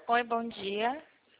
Oi, bom dia.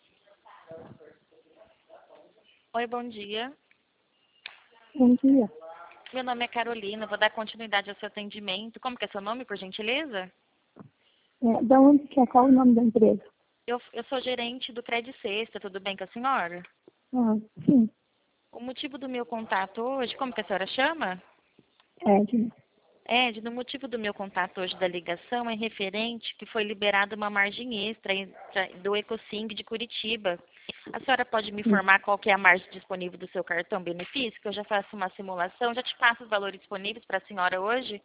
Oi, bom dia. Bom dia. Meu nome é Carolina, vou dar continuidade ao seu atendimento. Como que é seu nome, por gentileza? Da onde que é? Qual o nome da empresa? Eu sou gerente do Credit Sexta, tudo bem com a senhora? Ah, sim, O motivo do meu contato hoje, como que a senhora chama? Edna. Ed, o motivo do meu contato hoje da ligação é referente que foi liberada uma margem extra do Ecosing de Curitiba. A senhora pode me Sim. informar qual que é a margem disponível do seu cartão benefício? Que eu já faço uma simulação, já te passo os valores disponíveis para a senhora hoje?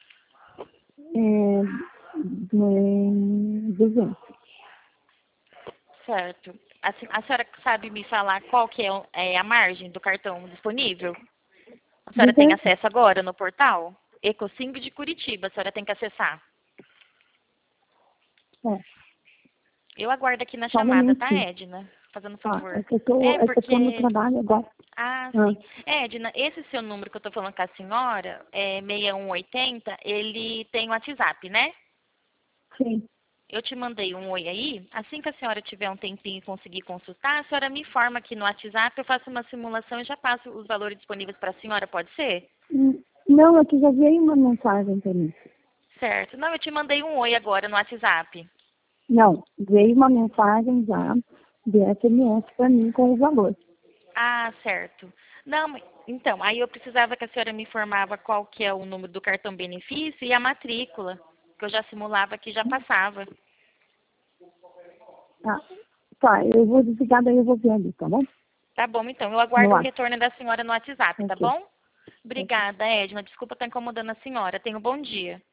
200. Certo. A senhora sabe me falar qual que é a margem do cartão disponível? A senhora tem 200? acesso agora no portal? Ecosing de Curitiba, a senhora tem que acessar. É, Eu aguardo aqui na só um chamada, tá, minutinho. Edna? Fazendo Tá, favor. é que eu tô no Porque... trabalho agora. Ah, Ah, sim. Edna, esse seu número que eu tô falando com a senhora, 6180, ele tem o WhatsApp, né? sim. Eu te mandei um oi aí. Assim que a senhora tiver um tempinho e conseguir consultar, a senhora me informa aqui no WhatsApp, eu faço uma simulação e já passo os valores disponíveis para a senhora, pode ser? Não, é que já veio uma mensagem para mim. Certo. Não, eu te mandei um oi agora no WhatsApp. Não, veio uma mensagem já de SMS para mim com o valor. Ah, certo. Não, então, aí eu precisava que a senhora me informava qual que é o número do cartão benefício e a matrícula, que eu já simulava aqui, já passava. Tá, tá, eu vou desligar, daí eu vou ver ali, tá bom? Tá bom, então. Eu No aguardo o ar. retorno da senhora no WhatsApp, tá Ok, bom? ok. Obrigada, Edna. Desculpa estar incomodando a senhora. Tenha um bom dia.